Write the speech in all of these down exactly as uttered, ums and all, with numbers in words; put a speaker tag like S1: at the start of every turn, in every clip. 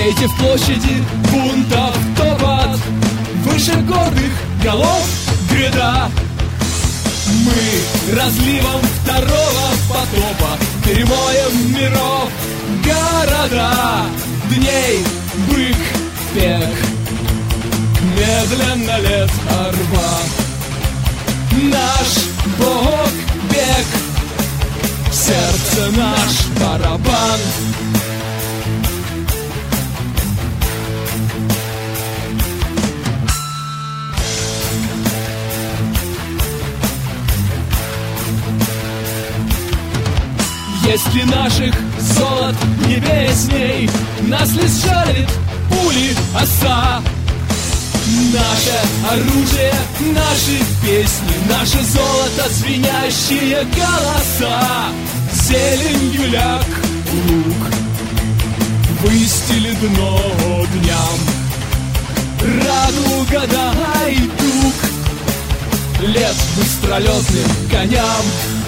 S1: Пейте в площади бунтов топот, выше гордых голов гряда. Мы разливом второго потопа перемоем миров города. Дней бык пек, медленно лет орба. Наш Бог бег, в сердце наш барабан. Если наших золот не песней, нас лишь жалит пули оса. Наше оружие, наши песни, наше золото, звенящие голоса. Зеленью ляг луг выстелит дно дням. Радуга дай дуг лет быстролетным коням.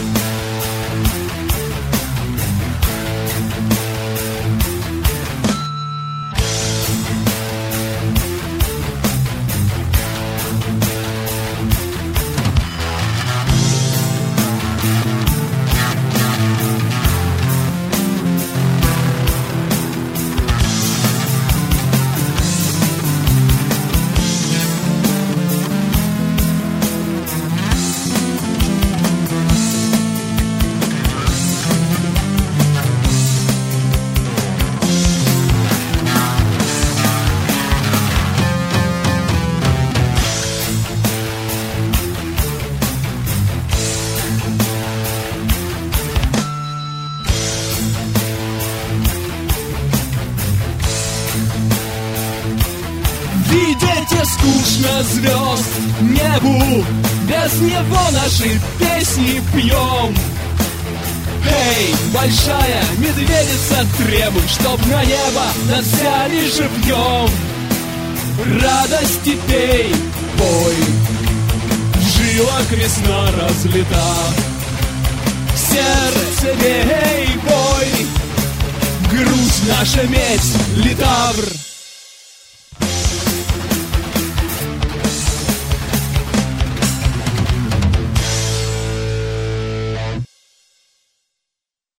S1: Видите, скучно звезд небу, без него наши песни пьем. Эй, большая медведица, требуй, чтоб на небо нас взяли живьем. Радости пей, бой, в жилах весна разлита. Сердце бей, бой, грудь наша медь, литавр.